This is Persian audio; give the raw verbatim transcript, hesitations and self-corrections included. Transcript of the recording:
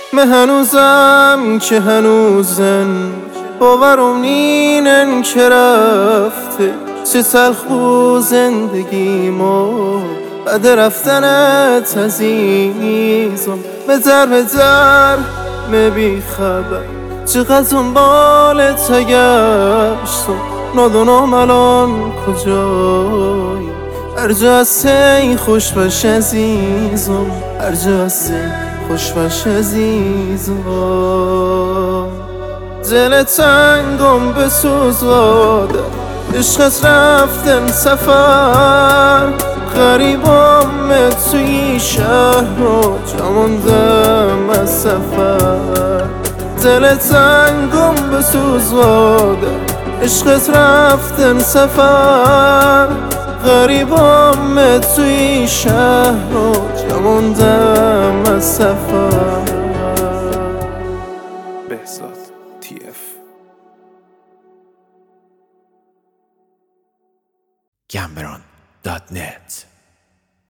من هنوزم که هنوزن باورم نینن که رفته چه تلخو زندگیمو بعد رفتنت عزیزم. به در به در بی خبر چقدر دنبالت گشتم ندونم الان کجایی. هر جا هستی خوش باش عزیزم، هر جا هستی خوش باش عزیزم. دل تنگم به سوزاده عشقت رفتن سفر، غریبم توی شهر و جماندم از سفر. دل تنگم به سوزاده عشقت رفتن سفر، غریبم توی شهر و جماندم از سفر. بهزاد تی اف گمبران دات نت